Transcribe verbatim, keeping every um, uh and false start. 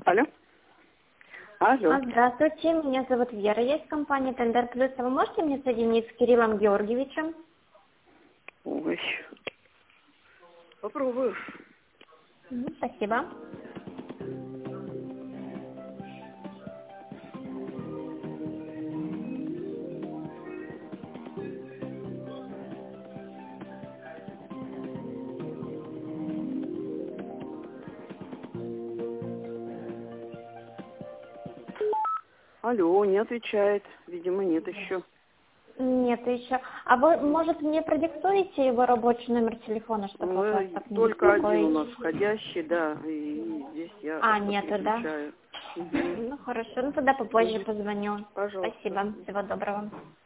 Алло. Алло. А, Здравствуйте, меня зовут Вера, я из компании Тендер Плюс. А вы можете мне соединить с Кириллом Георгиевичем? Ой. Попробую. Мгм, Спасибо. Алло, не отвечает. Видимо, нет еще. Нет, еще. А вы, может, мне продиктуете его рабочий номер телефона, чтобы вас Ой, так не только один у нас беспокоить? входящий, да. И здесь я А, вот нету, да? переключаю. Угу. Ну, хорошо, ну тогда попозже Угу. позвоню. Пожалуйста. Спасибо, всего доброго.